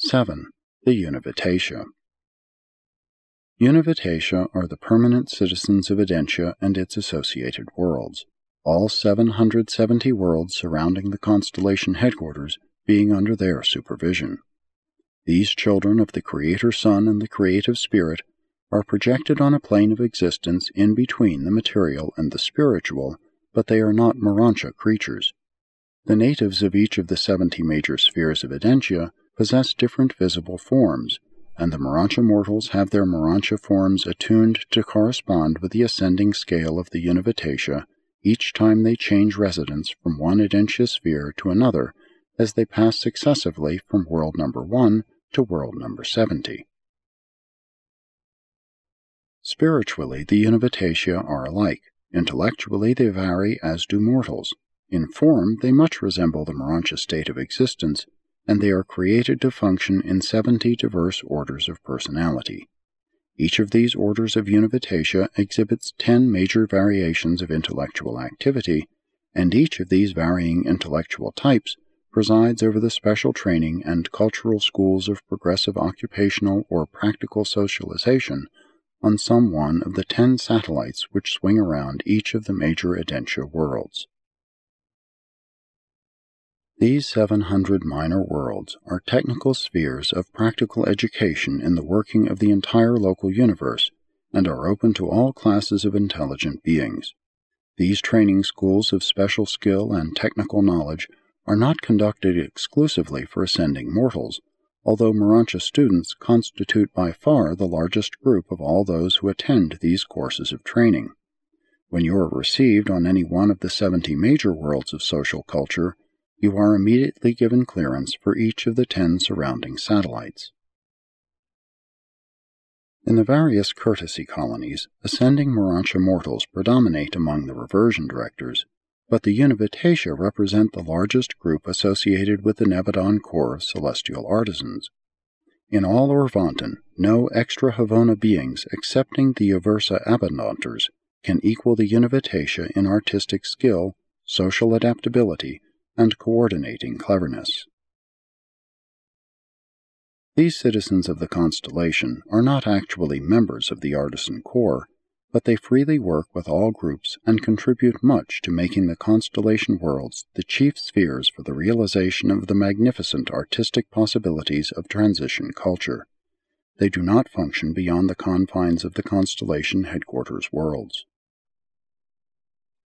7. The Univitatia. Univitatia are the permanent citizens of Edentia and its associated worlds, all 770 worlds surrounding the constellation headquarters being under their supervision. These children of the Creator Sun and the Creative Spirit are projected on a plane of existence in between the material and the spiritual, but they are not Morontia creatures. The natives of each of the 70 major spheres of Edentia possess different visible forms, and the Morontia mortals have their Morontia forms attuned to correspond with the ascending scale of the Univitatia each time they change residence from one Edentia sphere to another as they pass successively from world number 1 to world number 70. Spiritually, the Univitatia are alike. Intellectually, they vary as do mortals. In form, they much resemble the Morontia state of existence, and they are created to function in 70 diverse orders of personality. Each of these orders of Univitatia exhibits 10 major variations of intellectual activity, and each of these varying intellectual types presides over the special training and cultural schools of progressive occupational or practical socialization on some one of the 10 satellites which swing around each of the major Edentia worlds. These 700 minor worlds are technical spheres of practical education in the working of the entire local universe and are open to all classes of intelligent beings. These training schools of special skill and technical knowledge are not conducted exclusively for ascending mortals, although Morontia students constitute by far the largest group of all those who attend these courses of training. When you are received on any one of the 70 major worlds of social culture, you are immediately given clearance for each of the 10 surrounding satellites. In the various courtesy colonies, ascending Morontia mortals predominate among the reversion directors, but the Univitatia represent the largest group associated with the Nebadon Corps of celestial artisans. In all Orvanton, no extra Havona beings excepting the Uversa Abundonters can equal the Univitatia in artistic skill, social adaptability, and coordinating cleverness. These citizens of the constellation are not actually members of the Artisan Corps, but they freely work with all groups and contribute much to making the constellation worlds the chief spheres for the realization of the magnificent artistic possibilities of transition culture. They do not function beyond the confines of the constellation headquarters worlds.